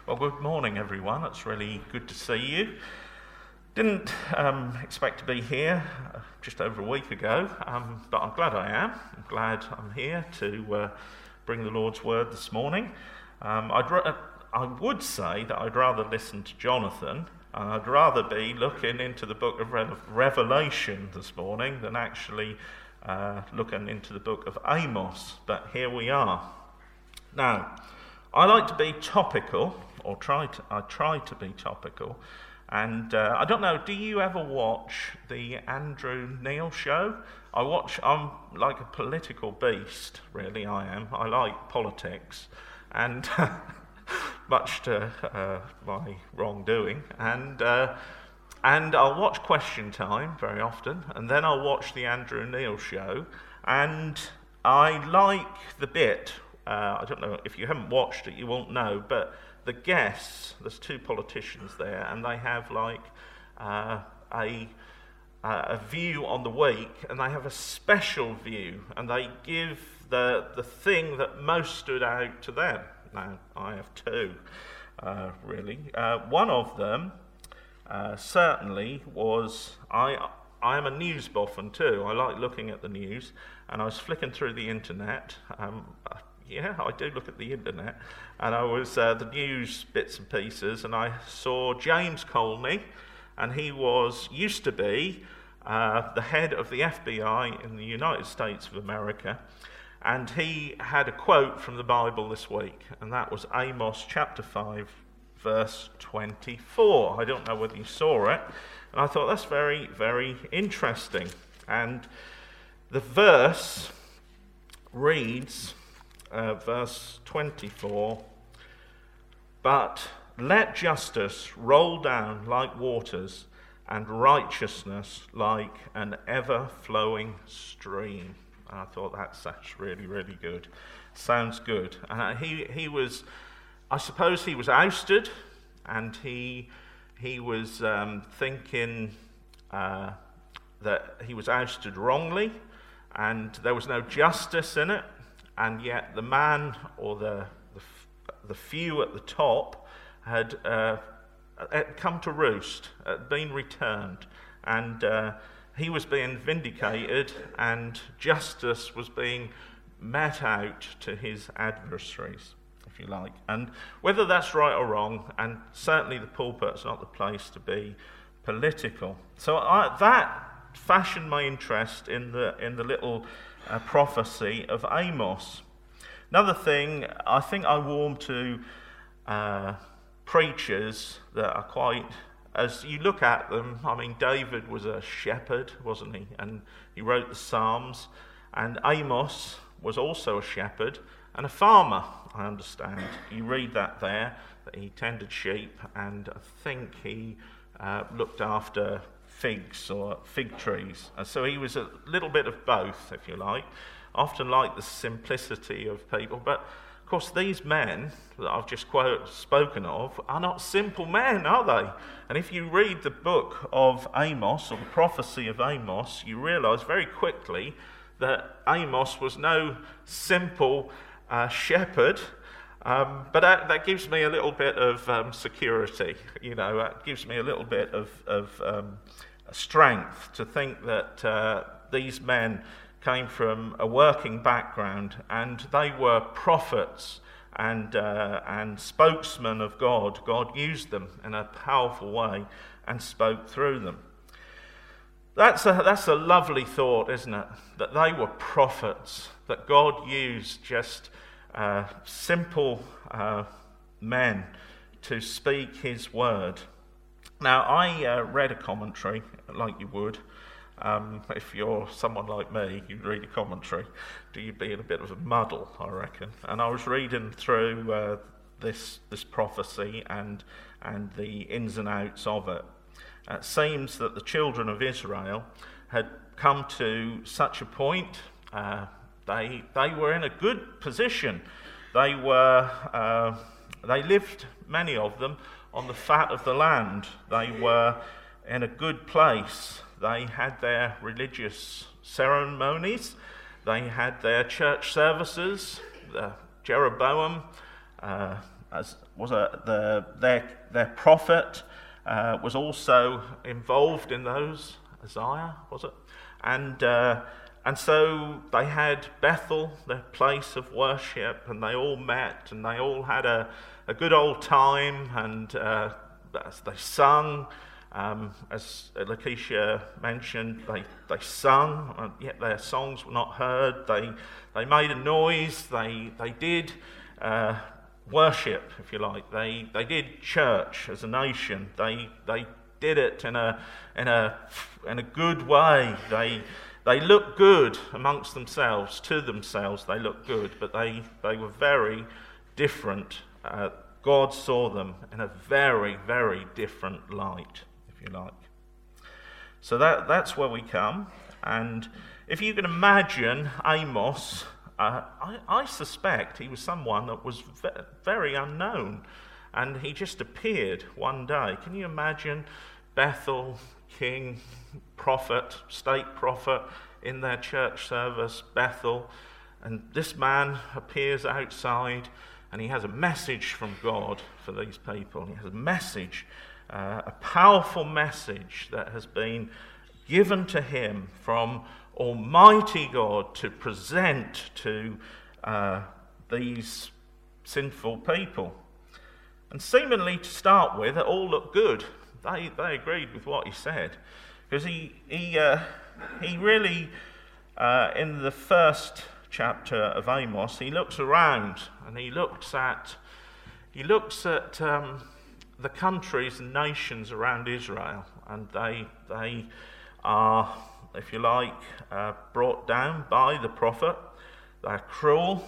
Well, good morning, everyone. It's really good to see you. Didn't expect to be here just over a week ago, but I'm glad I am. I'm glad I'm here to bring the Lord's Word this morning. I would say that I'd rather listen to Jonathan. I'd rather be looking into the book of Revelation this morning than actually looking into the book of Amos, but here we are. Now, I like to be topical, or I try to be topical, and I don't know, do you ever watch the Andrew Neil show? I'm like a political beast, really I am. I like politics, and much to my wrongdoing, and I'll watch Question Time very often, and then I'll watch the Andrew Neil show, and I like the bit, I don't know, if you haven't watched it you won't know, but the guests, there's two politicians there, and they have like a view on the week, and they have a special view, and they give the thing that most stood out to them. Now, I have two, really. One of them certainly was, I am a news boffin too. I like looking at the news, and I was flicking through the internet. Yeah, I do look at the internet, and I was the news bits and pieces, and I saw James Colney, and he used to be the head of the FBI in the United States of America, and he had a quote from the Bible this week, and that was Amos chapter 5, verse 24. I don't know whether you saw it, and I thought that's very, very interesting. And the verse reads, verse 24, "But let justice roll down like waters, and righteousness like an ever-flowing stream." And I thought that's really, really good. Sounds good. And he was, I suppose he was ousted, and he was thinking that he was ousted wrongly, and there was no justice in it, and yet the man or the few at the top had come to roost, had been returned, and he was being vindicated, and justice was being met out to his adversaries, if you like. And whether that's right or wrong, and certainly the pulpit's not the place to be political. So that fashioned my interest in the little prophecy of Amos. Another thing, I think I warm to preachers that are quite, as you look at them, I mean, David was a shepherd, wasn't he? And he wrote the Psalms. And Amos was also a shepherd and a farmer, I understand. You read that there, that he tended sheep, and I think he looked after figs or fig trees. And so he was a little bit of both, if you like. Often like the simplicity of people, but of course these men that I've just spoken of are not simple men, are they? And if you read the book of Amos, or the prophecy of Amos, you realise very quickly that Amos was no simple shepherd, but that gives me a little bit of security, that gives me a little bit of strength to think that these men came from a working background, and they were prophets and spokesmen of God. God used them in a powerful way and spoke through them. That's a lovely thought, isn't it? That they were prophets, that God used just simple men to speak his word. Now, I read a commentary, like you would. If you're someone like me, you read a commentary, you'd be in a bit of a muddle, I reckon. And I was reading through this prophecy and the ins and outs of it. It seems that the children of Israel had come to such a point, they were in a good position. They lived, many of them, on the fat of the land. They were in a good place. They had their religious ceremonies. They had their church services. Jeroboam their prophet was also involved in those. Isaiah, was it? And so they had Bethel, their place of worship, and they all met and they all had a good old time, and as they sung, as Lakeisha mentioned, they sung, yet their songs were not heard. They made a noise. They did worship, if you like. They did church as a nation. They did it in a good way. They looked good amongst themselves, to themselves. They looked good, but they were very different. God saw them in a very, very different light, if you like. So that's where we come. And if you can imagine Amos, I suspect he was someone that was very unknown, and he just appeared one day. Can you imagine Bethel, king, prophet, state prophet, in their church service, Bethel, and this man appears outside, and he has a message from God for these people. He has a message, a powerful message that has been given to him from Almighty God to present to these sinful people. And seemingly, to start with, it all looked good. They agreed with what he said, because he really, in the first chapter of Amos, he looks around and he looks at the countries and nations around Israel, and they are, if you like, brought down by the prophet. They're cruel.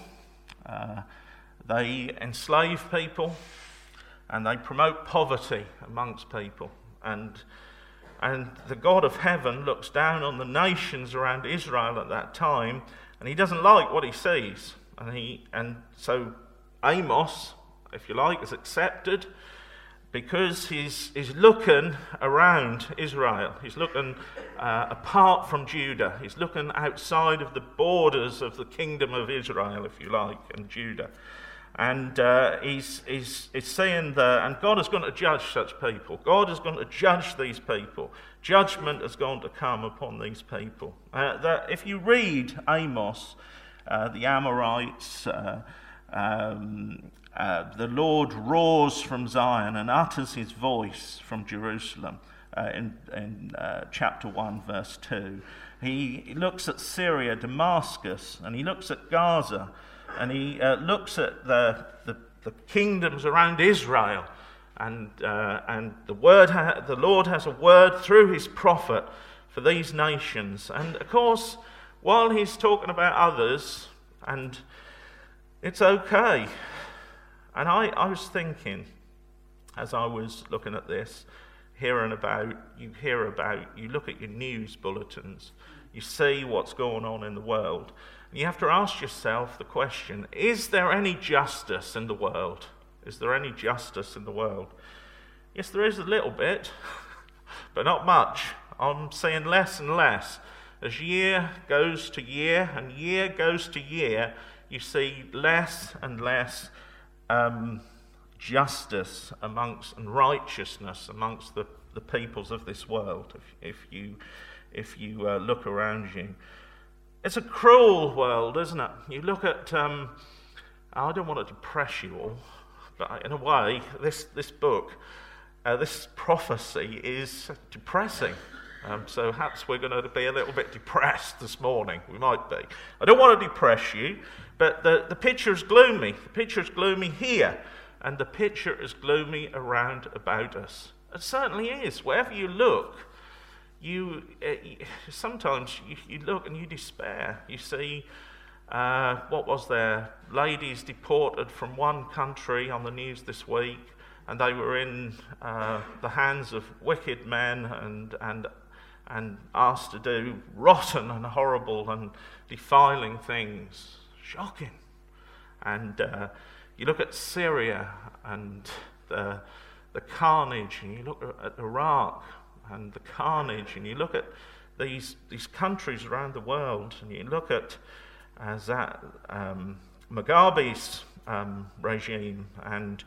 They enslave people, and they promote poverty amongst people. And the God of heaven looks down on the nations around Israel at that time, and he doesn't like what he sees. And so Amos, if you like, is accepted because he's looking around Israel. He's looking apart from Judah. He's looking outside of the borders of the kingdom of Israel, if you like, and Judah. And he's saying that, and God is going to judge such people. God is going to judge these people. Judgment is going to come upon these people. That if you read Amos, the Amorites, the Lord roars from Zion and utters his voice from Jerusalem in chapter 1, verse 2. He looks at Syria, Damascus, and he looks at Gaza, and he looks at the kingdoms around Israel, and the Lord has a word through his prophet for these nations. And of course, while he's talking about others, and it's okay. And I was thinking, as I was looking at this, you look at your news bulletins, you see what's going on in the world. You have to ask yourself the question, is there any justice in the world? Is there any justice in the world? Yes, there is a little bit, but not much. I'm seeing less and less. As year goes to year and year goes to year, you see less and less justice amongst and righteousness amongst the peoples of this world. If you look around you. It's a cruel world, isn't it? You look at, I don't want to depress you all, but in a way, this book, this prophecy is depressing. So perhaps we're going to be a little bit depressed this morning. We might be. I don't want to depress you, but the picture is gloomy. The picture is gloomy here, and the picture is gloomy around about us. It certainly is. Wherever you look, sometimes you look and you despair. You see, what was there? Ladies deported from one country on the news this week, and they were in the hands of wicked men and asked to do rotten and horrible and defiling things. Shocking. And you look at Syria and the carnage, and you look at Iraq and the carnage, and you look at these countries around the world, and you look at Mugabe's regime, and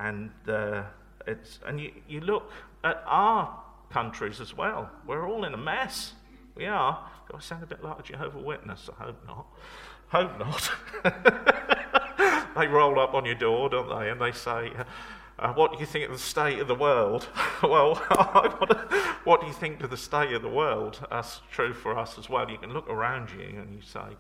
you look at our countries as well. We're all in a mess. We are. Do I sound a bit like a Jehovah's Witness? I hope not. Hope not. They roll up on your door, don't they? And they say, what do you think of the state of the world? Well, what do you think of the state of the world? That's true for us as well. You can look around you and you say,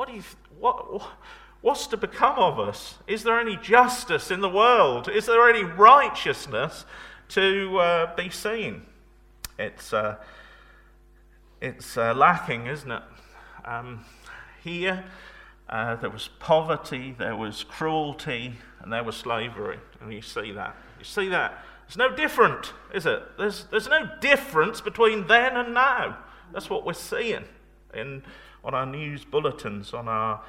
what's to become of us? Is there any justice in the world? Is there any righteousness to be seen? It's lacking, isn't it? Here, there was poverty, there was cruelty, and there was slavery. And you see that. It's no different, is it? There's no difference between then and now. That's what we're seeing on our news bulletins, on our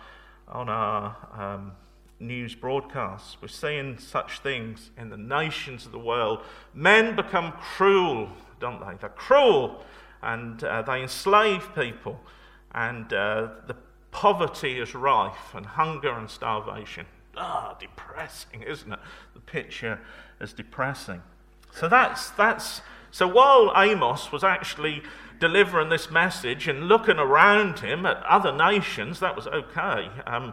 news broadcasts. We're seeing such things in the nations of the world. Men become cruel, don't they? They're cruel, and they enslave people, and the poverty is rife, and hunger and starvation. Depressing, isn't it? The picture is depressing. So so while Amos was actually delivering this message and looking around him at other nations, that was okay.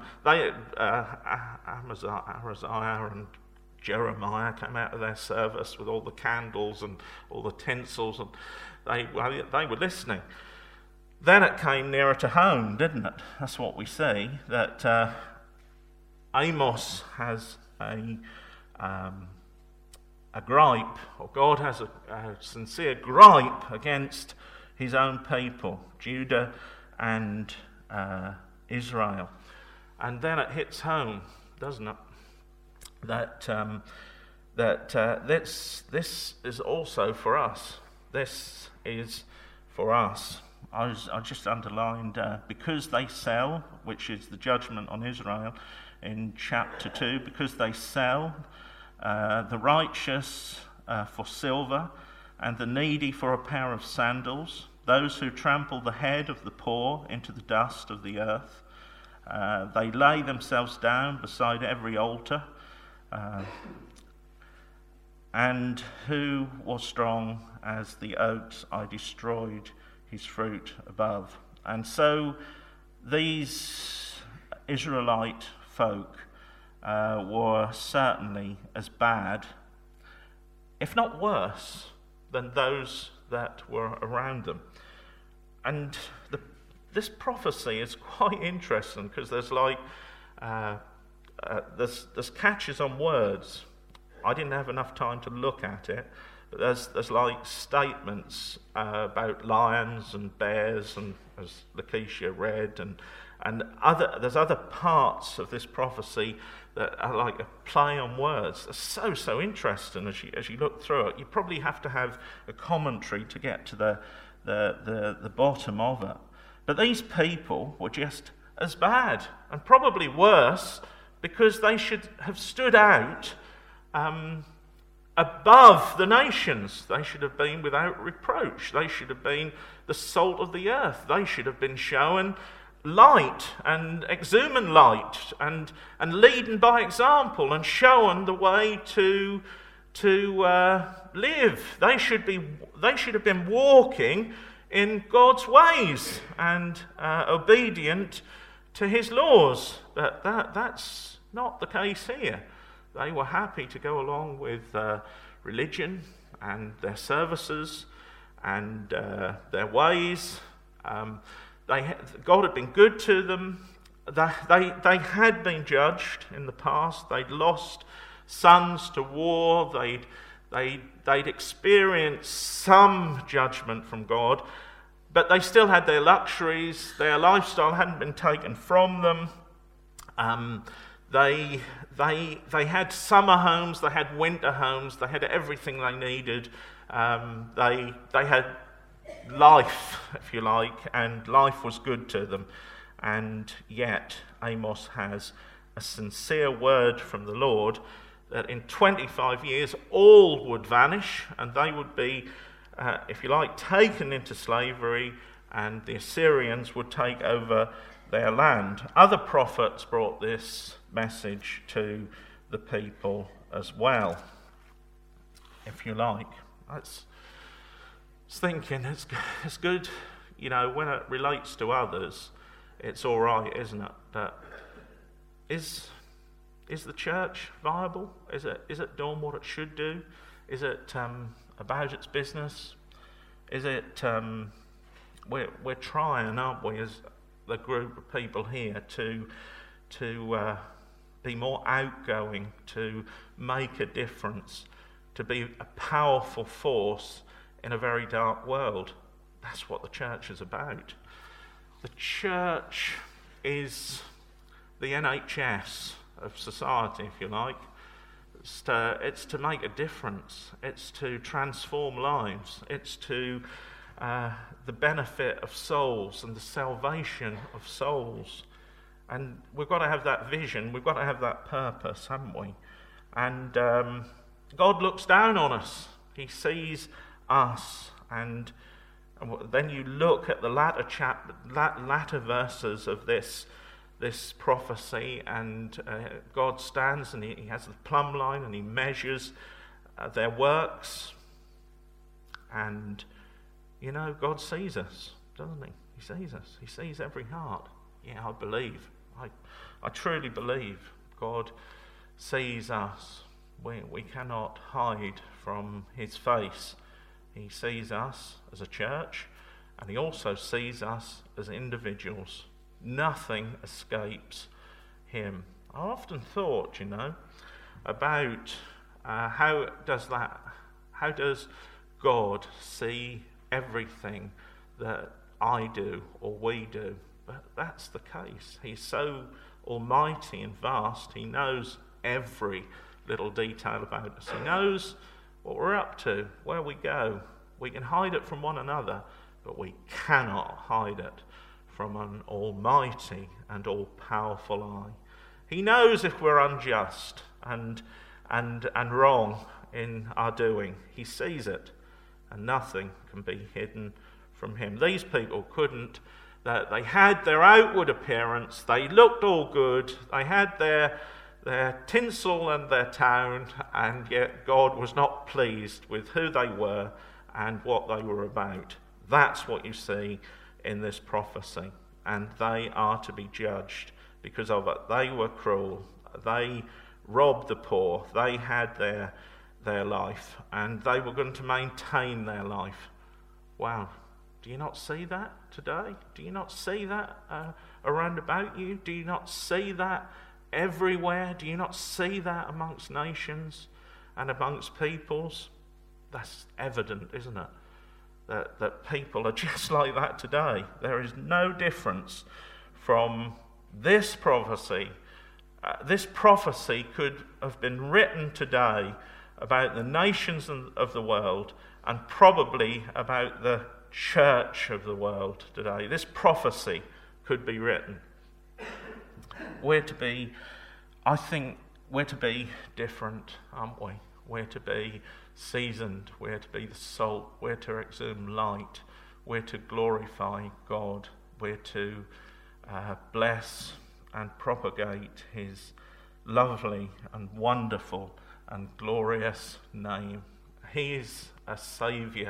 Amaziah and Jeremiah came out of their service with all the candles and all the tinsels, and they were listening. Then it came nearer to home, didn't it? That's what we see, that Amos has a gripe, or God has a sincere gripe against his own people, Judah and Israel. And then it hits home, doesn't it? That this is also for us. This is for us. I just underlined, because they sell, which is the judgment on Israel in chapter 2, because they sell the righteous for silver, and the needy for a pair of sandals, those who trample the head of the poor into the dust of the earth. They lay themselves down beside every altar. And who was strong as the oaks, I destroyed his fruit above. And so these Israelite folk were certainly as bad, if not worse, than those that were around them. And this prophecy is quite interesting, because there's there's catches on words. I didn't have enough time to look at it, but there's like statements about lions and bears, and as Lakeisha read, and there's other parts of this prophecy that are like a play on words. They're so interesting as you look through it. You probably have to have a commentary to get to the bottom of it. But these people were just as bad, and probably worse, because they should have stood out above the nations. They should have been without reproach. They should have been the salt of the earth. They should have been shown light and exhuming light and leading by example and showing the way to live. They should have been walking in God's ways and obedient to his laws. But that's not the case here. They were happy to go along with religion and their services and their ways. God had been good to them. They had been judged in the past. They'd lost sons to war. They'd experienced some judgment from God, but they still had their luxuries. Their lifestyle hadn't been taken from them. They had summer homes, they had winter homes, they had everything they needed. They had life, if you like, and life was good to them. And yet Amos has a sincere word from the Lord that in 25 years all would vanish, and they would be, if you like, taken into slavery, and the Assyrians would take over their land. Other prophets brought this message to the people as well, if you like. It's thinking it's good, when it relates to others, it's all right, isn't it? That is the church viable? Is it doing what it should do? Is it about its business? Is it we're trying, aren't we, as the group of people here, to be more outgoing, to make a difference, to be a powerful force in a very dark world. That's what the church is about. The church is the NHS of society, if you like. It's to make a difference. It's to transform lives. It's to the benefit of souls and the salvation of souls. And we've got to have that vision. We've got to have that purpose, haven't we? And God looks down on us. He sees us. And then you look at the latter verses of this prophecy, and God stands and he has the plumb line and he measures their works. And, God sees us, doesn't he? He sees us. He sees every heart. Yeah, I believe. I truly believe God sees us. We cannot hide from his face. He sees us as a church, and he also sees us as individuals. Nothing escapes him. I often thought, about how does God see everything that I do or we do? But that's the case. He's so almighty and vast. He knows every little detail about us. He knows what we're up to, where we go. We can hide it from one another, but we cannot hide it from an almighty and all-powerful eye. He knows if we're unjust and wrong in our doing. He sees it, and nothing can be hidden from him. These people couldn't. They had their outward appearance. They looked all good. They had their tinsel and their town, and yet God was not pleased with who they were and what they were about. That's what you see in this prophecy, and they are to be judged because of it. They were cruel. They robbed the poor. They had their life, and they were going to maintain their life. Wow. Do you not see that today? Do you not see that around about you? Do you not see that everywhere? Do you not see that amongst nations and amongst peoples? That's evident, isn't it? That people are just like that today. There is no difference from this prophecy. This prophecy could have been written today about the nations of the world and probably about the church of the world today. This prophecy could be written. I think we're to be different, aren't we? We're to be seasoned. We're to be the salt. We're to exude light. We're to glorify God. We're to bless and propagate his lovely and wonderful and glorious name. He is a Saviour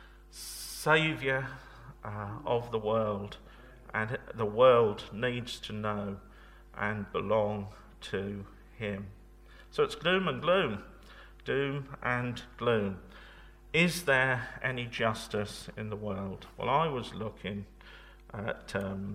of the world, and the world needs to know and belong to him. So it's doom and gloom. Doom and gloom. Is there any justice in the world? Well, I was looking at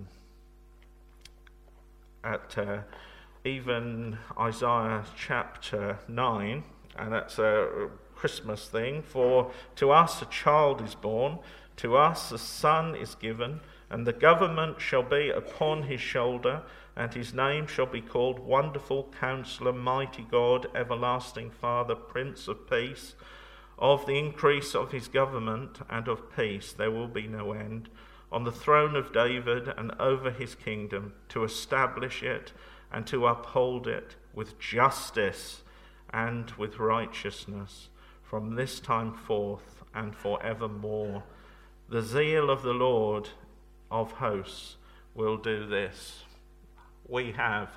even Isaiah chapter 9, and that's a Christmas thing. For to us a child is born, to us a son is given, and the government shall be upon his shoulder, and his name shall be called Wonderful Counselor, Mighty God, Everlasting Father, Prince of Peace. Of the increase of his government and of peace there will be no end, on the throne of David and over his kingdom, to establish it and to uphold it with justice and with righteousness from this time forth and forevermore. The zeal of the Lord of hosts will do this. We have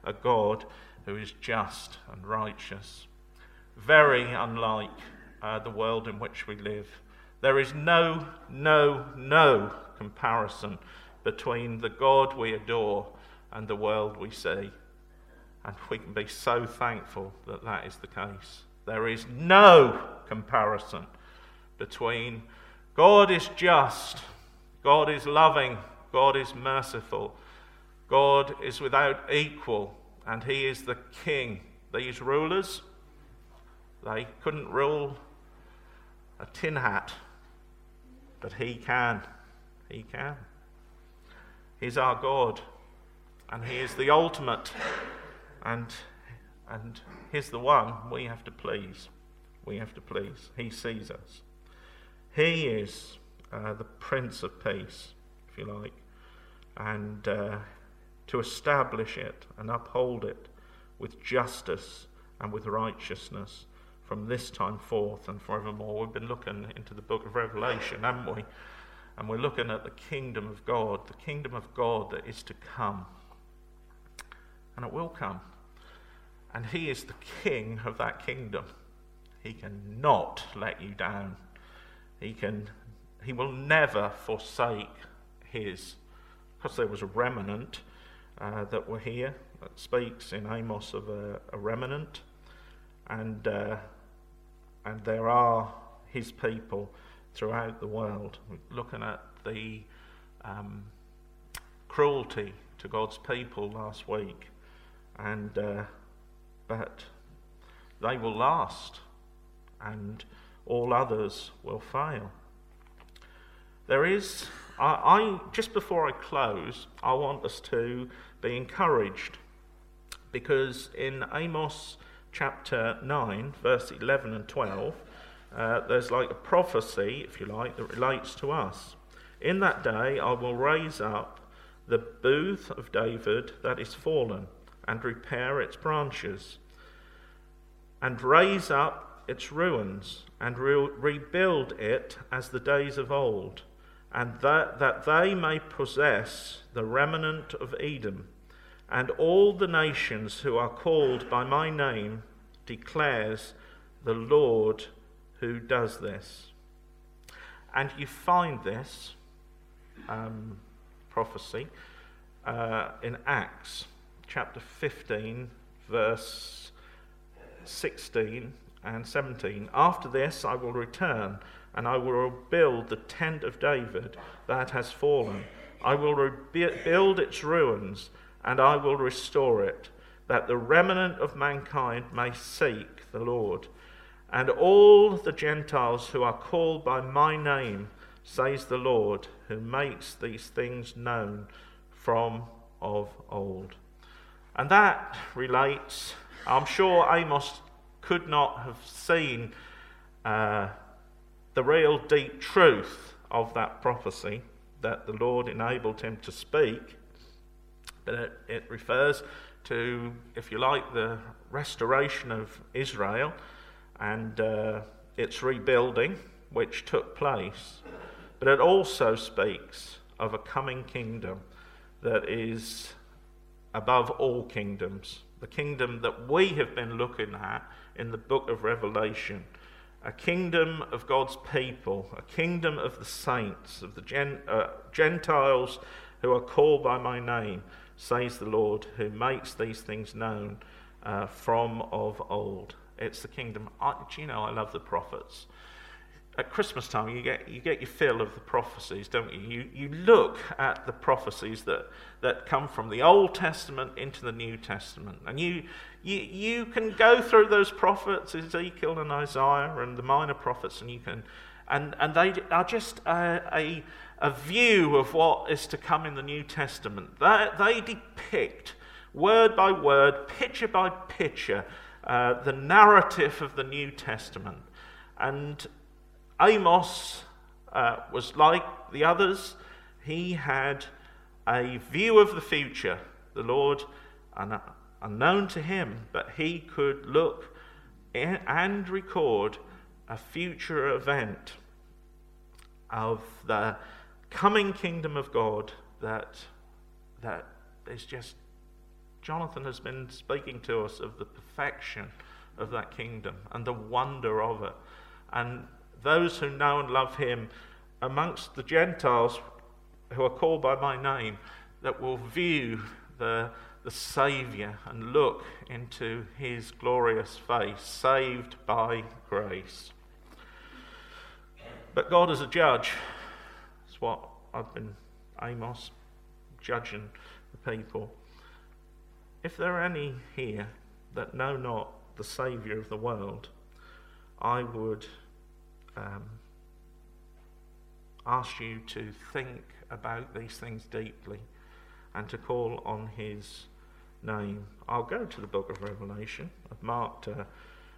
a God who is just and righteous. Very unlike the world in which we live. There is no comparison between the God we adore and the world we see. And we can be so thankful that that is the case. There is no comparison between God is just, God is loving, God is merciful, God is without equal, and he is the king. These rulers, they couldn't rule a tin hat, but he can. He can. He's our God, and he is the ultimate, and he's the one we have to please. We have to please. He sees us. He is the Prince of Peace, if you like, and to establish it and uphold it with justice and with righteousness from this time forth and forevermore. We've been looking into the book of Revelation, haven't we? And we're looking at the kingdom of God that is to come. And it will come. And he is the king of that kingdom. He cannot let you down. He will never forsake his. Because there was a remnant that were here, that speaks in Amos of a remnant. And there are his people throughout the world. We're looking at the cruelty to God's people last week. But they will last, and all others will fail. There is, I just before I close, I want us to be encouraged, because in Amos chapter 9, verse 11 and 12, there's like a prophecy, if you like, that relates to us. In that day I will raise up the booth of David that is fallen, and repair its branches, and raise up its ruins, and rebuild it as the days of old, and that they may possess the remnant of Edom, and all the nations who are called by my name, declares the Lord who does this. And you find this prophecy in Acts chapter 15, verse 16 and 17. After this I will return, and I will rebuild the tent of David that has fallen. I will rebuild its ruins, and I will restore it, that the remnant of mankind may seek the Lord. And all the Gentiles who are called by my name, says the Lord, who makes these things known from of old. And that relates, I'm sure Amos could not have seen the real deep truth of that prophecy that the Lord enabled him to speak, but it refers to, if you like, the restoration of Israel and its rebuilding, which took place. But it also speaks of a coming kingdom that is above all kingdoms, the kingdom that we have been looking at in the book of Revelation, a kingdom of God's people, a kingdom of the saints, of the Gentiles who are called by my name, says the Lord, who makes these things known from of old. It's the kingdom. Do you know, I love the prophets. At Christmas time, you get your fill of the prophecies, don't you? You look at the prophecies that come from the Old Testament into the New Testament, and you can go through those prophets, Ezekiel and Isaiah and the minor prophets, and they are just a view of what is to come in the New Testament. They depict word by word, picture by picture, the narrative of the New Testament. And Amos was like the others. He had a view of the future. The Lord, unknown to him, but he could look and record a future event of the coming kingdom of God that is just Jonathan has been speaking to us of the perfection of that kingdom and the wonder of it. And those who know and love him amongst the Gentiles who are called by my name, that will view the Saviour and look into his glorious face, saved by grace. But God is a judge. That's what I've been, Amos, judging the people. If there are any here that know not the Saviour of the world, I would ask you to think about these things deeply and to call on his name. I'll go to the book of Revelation. I've marked a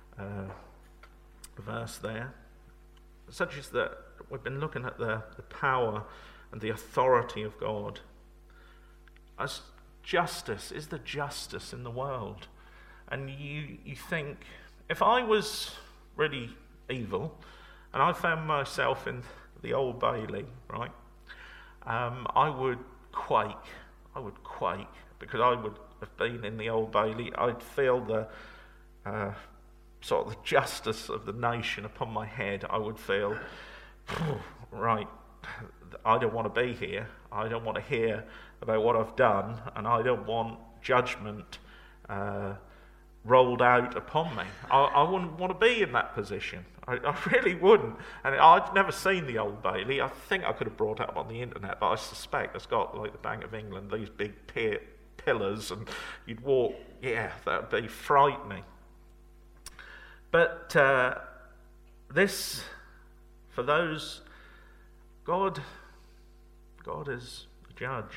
verse there, such as that we've been looking at the power and the authority of God. As justice, is there justice in the world? And you think, if I was really evil and I found myself in the Old Bailey, right, I would quake. I would quake because I would have been in the Old Bailey. I'd feel the sort of the justice of the nation upon my head. I would feel, right, I don't want to be here. I don't want to hear about what I've done, and I don't want judgment rolled out upon me. I wouldn't want to be in that position. I really wouldn't. And I've never seen the Old Bailey. I think I could have brought it up on the internet, but I suspect it's got, like the Bank of England, these big pillars, and you'd walk, that would be frightening. But this, for those, God is a judge.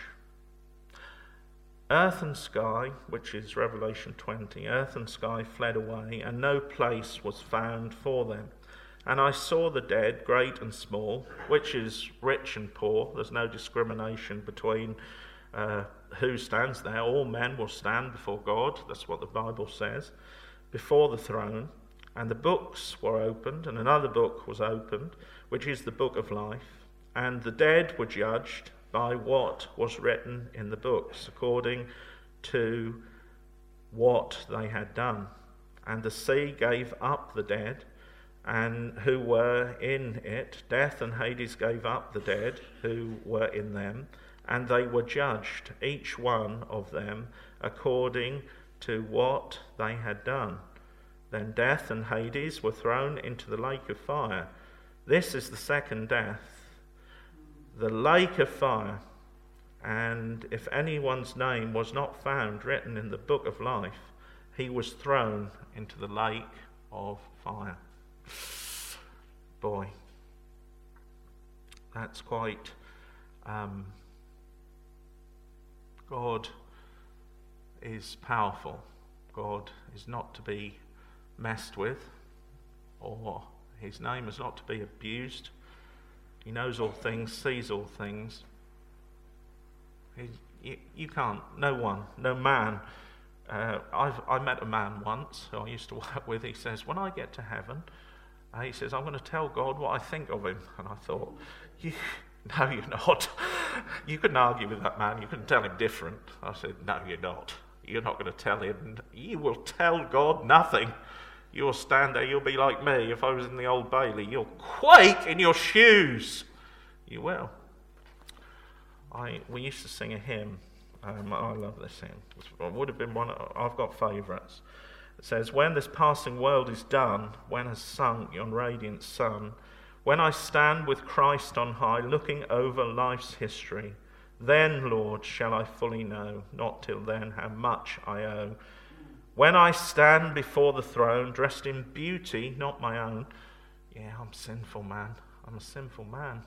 Earth and sky, which is Revelation 20, earth and sky fled away, and no place was found for them. And I saw the dead, great and small, which is rich and poor. There's no discrimination between who stands there. All men will stand before God. That's what the Bible says. Before the throne. And the books were opened, and another book was opened, which is the book of life. And the dead were judged by what was written in the books, according to what they had done. And the sea gave up the dead, and who were in it. Death and Hades gave up the dead who were in them, and they were judged, each one of them, according to what they had done. Then death and Hades were thrown into the lake of fire. This is the second death, the lake of fire. And if anyone's name was not found written in the book of life, he was thrown into the lake of fire. Boy, that's quite... God is powerful. God is not to be messed with, or his name is not to be abused. He knows all things, sees all things. You can't, no one, no man. I met a man once who I used to work with. He says, when I get to heaven, he says, I'm going to tell God what I think of him. And I thought, no, you're not. You couldn't argue with that man. You couldn't tell him different. I said, no, you're not. You're not going to tell him. You will tell God nothing. You'll stand there. You'll be like me. If I was in the Old Bailey, you'll quake in your shoes. You will. We used to sing a hymn. I love this hymn. It would have been one. I've got favourites. It says, when this passing world is done, when has sunk yon radiant sun, when I stand with Christ on high, looking over life's history, then, Lord, shall I fully know, not till then, how much I owe. When I stand before the throne, dressed in beauty, not my own. Yeah, I'm sinful, man. I'm a sinful man.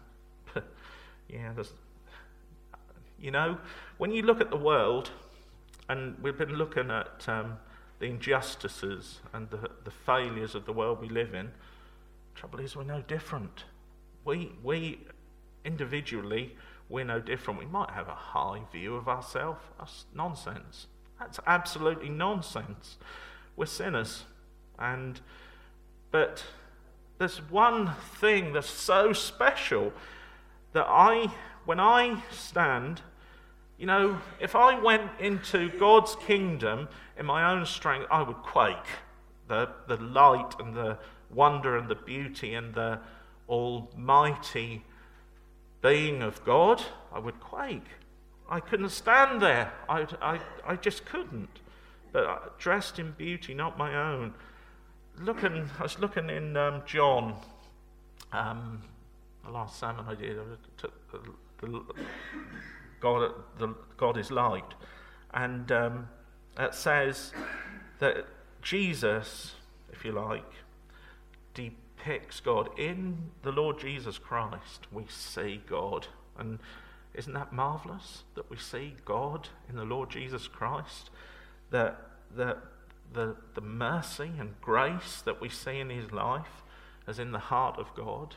When you look at the world, and we've been looking at the injustices and the failures of the world we live in, the trouble is we're no different. We individually, we're no different. We might have a high view of ourselves. That's nonsense. That's absolutely nonsense. We're sinners. But there's one thing that's so special that when I stand You know, if I went into God's kingdom in my own strength, I would quake. The light and the wonder and the beauty and the almighty being of God, I would quake. I couldn't stand there. I just couldn't. But dressed in beauty, not my own. I was looking in John, the last sermon I did. I took God is light, and it says that Jesus, if you like, depicts God. In the Lord Jesus Christ, we see God. And isn't that marvelous that we see God in the Lord Jesus Christ? That the mercy and grace that we see in his life as in the heart of God.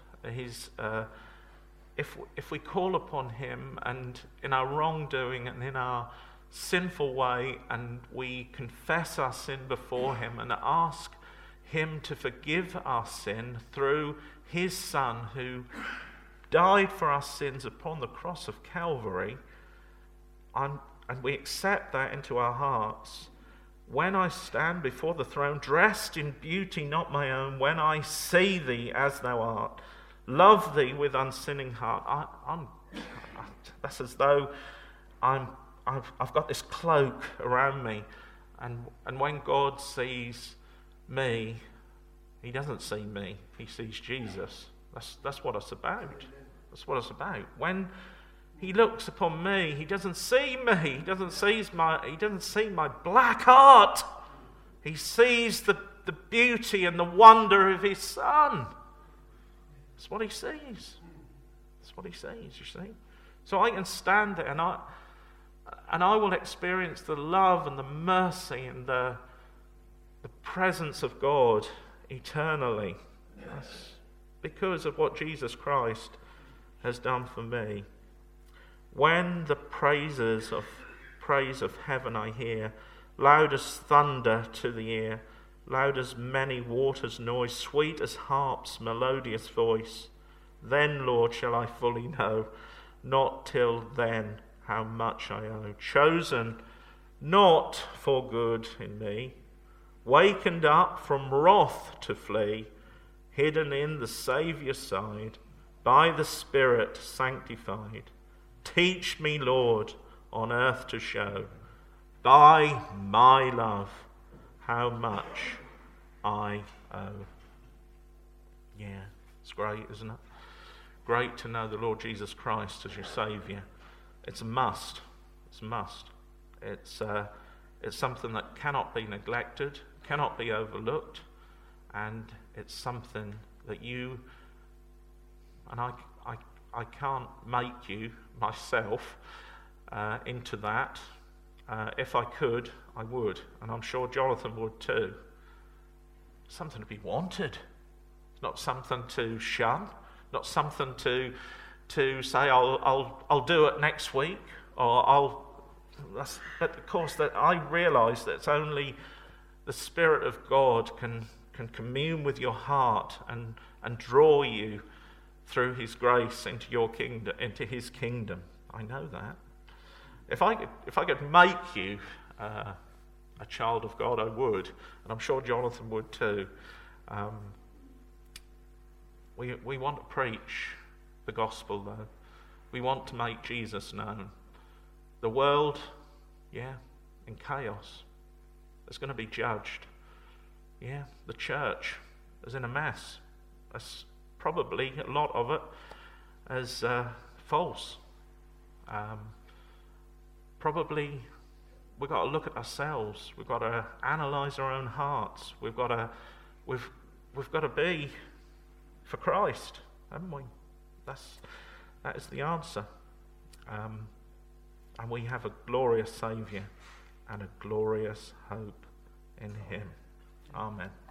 If we call upon him and in our wrongdoing and in our sinful way, and we confess our sin before him and ask him to forgive our sin through his Son who died for our sins upon the cross of Calvary, and we accept that into our hearts, when I stand before the throne, dressed in beauty not my own, when I see thee as thou art, love thee with unsinning heart, that's as though I've got this cloak around me, and when God sees me, he doesn't see me, he sees Jesus. That's what it's about. That's what it's about. When he looks upon me, he doesn't see me. He doesn't see my black heart. He sees the beauty and the wonder of his Son. That's what he sees. That's what he sees, you see. So I can stand there and I will experience the love and the mercy and the presence of God eternally. That's because of what Jesus Christ has done for me. When the praise of heaven I hear, loud as thunder to the ear, loud as many waters' noise, sweet as harp's melodious voice, then, Lord, shall I fully know, not till then, how much I owe. Chosen not for good in me, wakened up from wrath to flee, hidden in the Saviour's side, by the Spirit sanctified. Teach me, Lord, on earth to show, by my love, how much I owe. Yeah, it's great, isn't it? Great to know the Lord Jesus Christ as your Saviour. It's a must. It's a must. It's something that cannot be neglected, cannot be overlooked, and it's something that you and I can't make you myself into that. If I could, I would, and I'm sure Jonathan would too. Something to be wanted, not something to shun, not something to say I'll do it next week, or but of course that I realise that it's only the Spirit of God can commune with your heart and draw you through his grace into your kingdom, into his kingdom. I know that. If I could make you a child of God, I would, and I'm sure Jonathan would too. We want to preach the gospel, though. We want to make Jesus known. The world, in chaos. It's going to be judged. Yeah, the church is in a mess. That's probably a lot of it as false. Probably we've got to look at ourselves. We've got to analyse our own hearts. We've got to be for Christ, haven't we? That is the answer. And we have a glorious Saviour and a glorious hope in him. Amen.